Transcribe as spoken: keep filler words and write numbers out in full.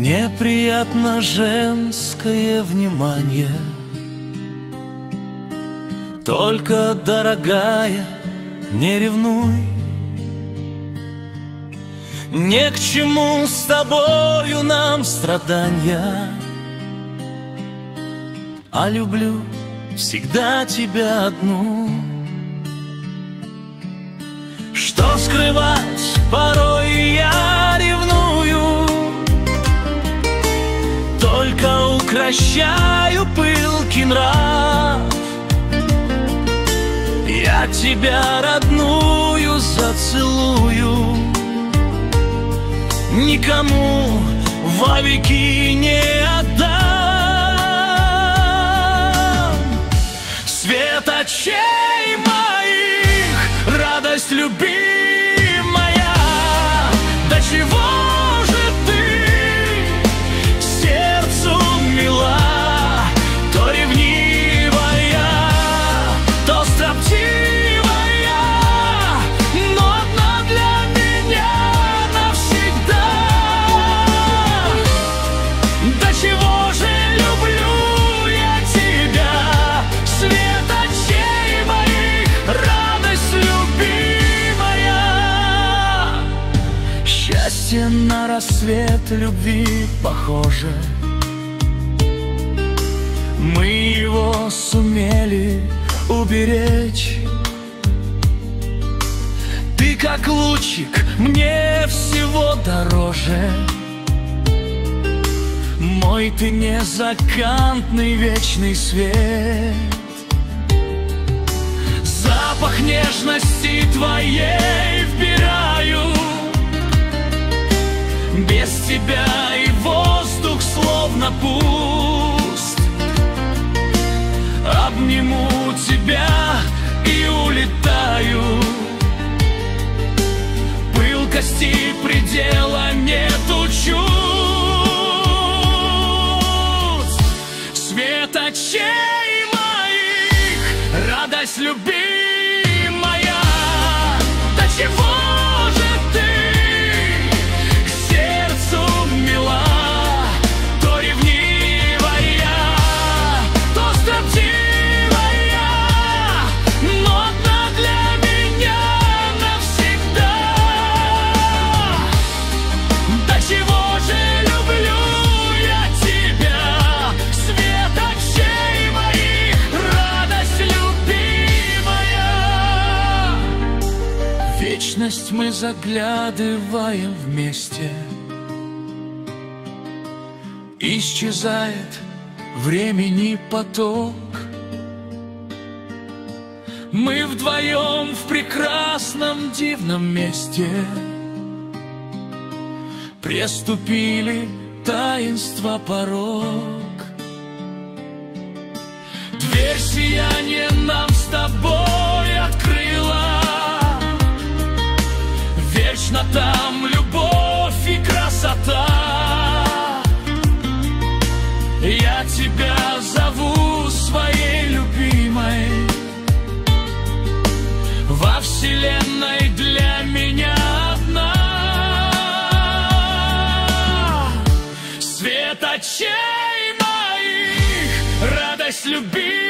Мне приятно женское внимание. Только, дорогая, не ревнуй. Не к чему с тобою нам страдания, а люблю всегда тебя одну. Что скрывать, порой я ревную, только укрощаю пылкий нрав. Я тебя, родную, зацелую, никому вовеки не отдам. Свет очей моих, радость любимая, до чего же ты сердцу мила? То ревнивая, то строптивая, но одна для меня навсегда. До чего же люблю я тебя, свет очей моих, радость любимая. Счастье на рассвет любви похоже, мы его сумели уберечь. Ты как лучик, мне всего дороже, мой ты незакантный вечный свет. Запах нежности твоей вбираю, без тебя и воздух словно пуст. Обниму тебя и улетаю, пылкости предела нету чувств. Свет очей моих, радость любимая, до чего же ты к сердцу мила? То ревнивая, то строптивая, но одна для меня навсегда. До чего же люблю я тебя, свет очей моих, радость любимая. В вечность мы заглядываем вместе, исчезает времени поток. Мы вдвоем в прекрасном дивном месте преступили таинство порог. Дверь сияния нам с тобой открыла, вечно там любовь и красота. Я тебя зову своей любимой, во вселенной для меня одна. Свет очей моих, радость любимая,